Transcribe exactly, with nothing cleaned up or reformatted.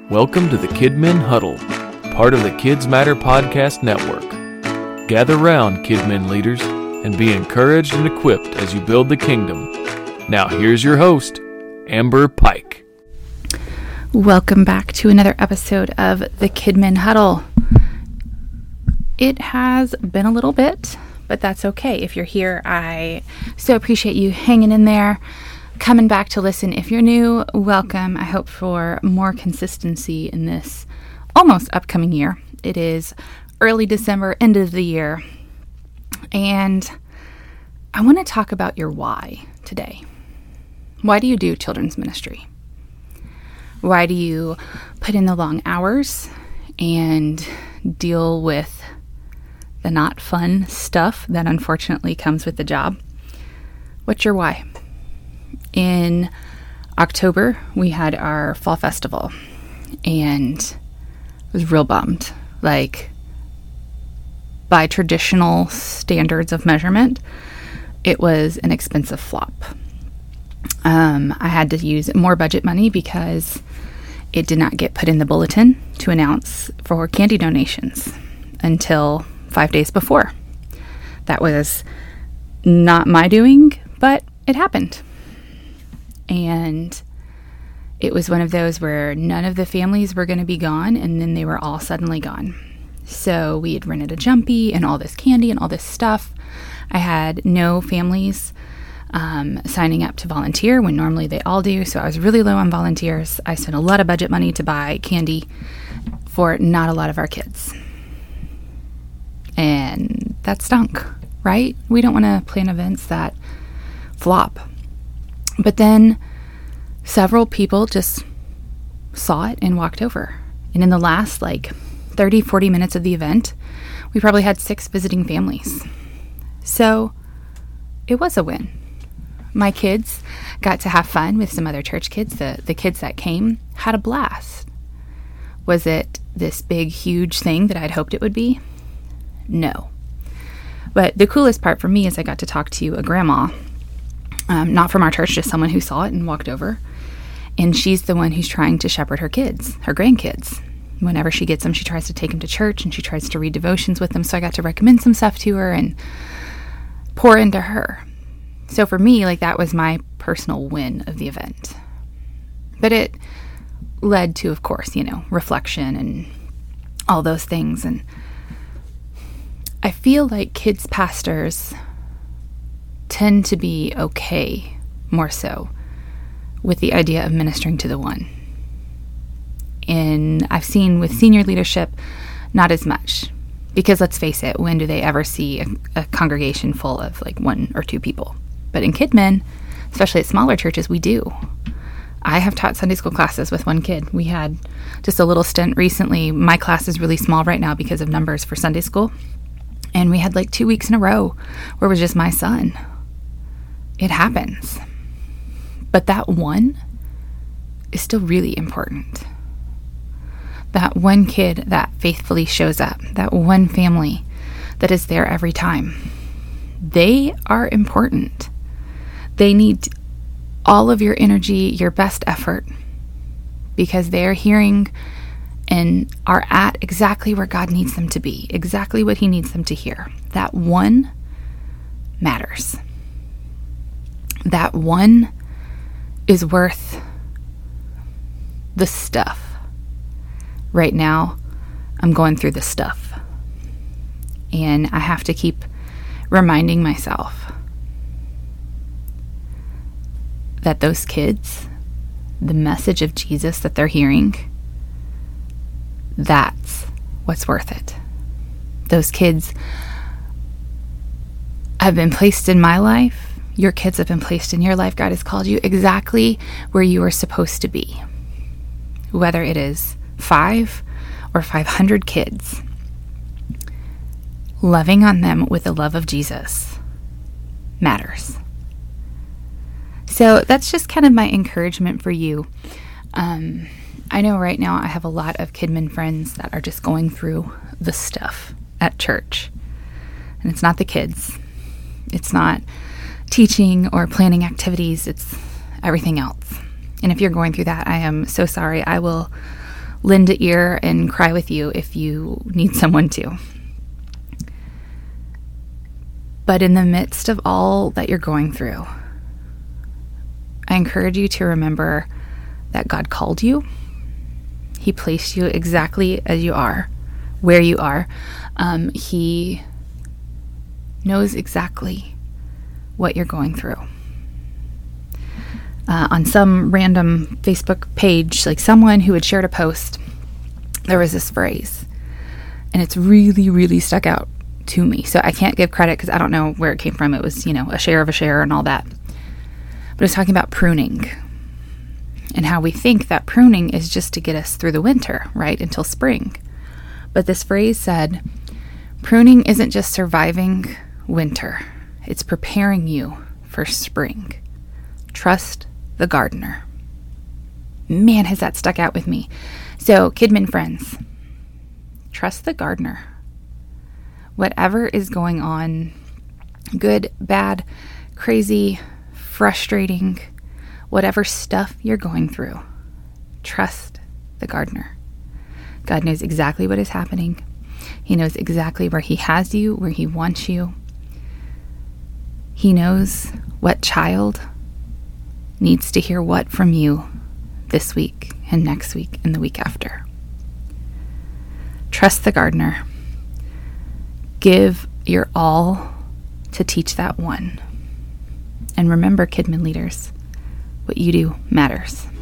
Welcome to the KidMin Huddle, part of the Kids Matter Podcast Network. Gather round, KidMin leaders, and be encouraged and equipped as you build the kingdom. Now here's your host, Amber Pike. Welcome back to another episode of the KidMin Huddle. It has been a little bit, but that's okay. If you're here, I so appreciate you hanging in there, coming back to listen. If you're new, welcome. I hope for more consistency in this almost upcoming year. It is early December, end of the year, and I want to talk about your why today. Why do you do children's ministry? Why do you put in the long hours and deal with the not fun stuff that unfortunately comes with the job? What's your why? In October, we had our fall festival, and I was real bummed. Like, by traditional standards of measurement, it was an expensive flop. Um, I had to use more budget money because it did not get put in the bulletin to announce for candy donations until five days before. That was not my doing, but it happened. And it was one of those where none of the families were going to be gone, and then they were all suddenly gone. So we had rented a jumpy and all this candy and all this stuff. I had no families um, signing up to volunteer when normally they all do. So I was really low on volunteers. I spent a lot of budget money to buy candy for not a lot of our kids. And that stunk, right? We don't want to plan events that flop. But then several people just saw it and walked over. And in the last like thirty, forty minutes of the event, we probably had six visiting families. So it was a win. My kids got to have fun with some other church kids. The, the kids that came had a blast. Was it this big, huge thing that I'd hoped it would be? No. But the coolest part for me is I got to talk to a grandma. Um, not from our church, just someone who saw it and walked over. And she's the one who's trying to shepherd her kids, her grandkids. Whenever she gets them, she tries to take them to church and she tries to read devotions with them. So I got to recommend some stuff to her and pour into her. So for me, like, that was my personal win of the event. But it led to, of course, you know, reflection and all those things. And I feel like kids pastors tend to be okay, more so, with the idea of ministering to the one. And I've seen with senior leadership, not as much. Because let's face it, when do they ever see a, a congregation full of like one or two people? But in KidMin, especially at smaller churches, we do. I have taught Sunday school classes with one kid. We had just a little stint recently. My class is really small right now because of numbers for Sunday school. And we had like two weeks in a row where it was just my son. It happens. But that one is still really important. That one kid that faithfully shows up, that one family that is there every time, they are important. They need all of your energy, your best effort, because they are hearing and are at exactly where God needs them to be, exactly what He needs them to hear. That one matters. That one is worth the stuff. Right now, I'm going through the stuff. And I have to keep reminding myself that those kids, the message of Jesus that they're hearing, that's what's worth it. Those kids have been placed in my life. Your kids have been placed in your life. God has called you exactly where you are supposed to be. Whether it is five or five hundred kids, loving on them with the love of Jesus matters. So that's just kind of my encouragement for you. Um, I know right now I have a lot of KidMin friends that are just going through the stuff at church. And it's not the kids. It's not teaching or planning activities. It's everything else. And if you're going through that, I am so sorry. I will lend an ear and cry with you if you need someone to. But in the midst of all that you're going through, I encourage you to remember that God called you. He placed you exactly as you are, where you are. Um, he knows exactly what you're going through. Uh, on some random Facebook page, like someone who had shared a post, there was this phrase, and it's really, really stuck out to me. So I can't give credit because I don't know where it came from. It was, you know, a share of a share and all that. But it was talking about pruning and how we think that pruning is just to get us through the winter, right, until spring. But this phrase said, pruning isn't just surviving winter. It's preparing you for spring. Trust the gardener. Man, has that stuck out with me. So, Kidmin friends, trust the gardener. Whatever is going on, good, bad, crazy, frustrating, whatever stuff you're going through, trust the gardener. God knows exactly what is happening. He knows exactly where He has you, where He wants you. He knows what child needs to hear what from you this week and next week and the week after. Trust the gardener. Give your all to teach that one. And remember, Kidmin leaders, what you do matters.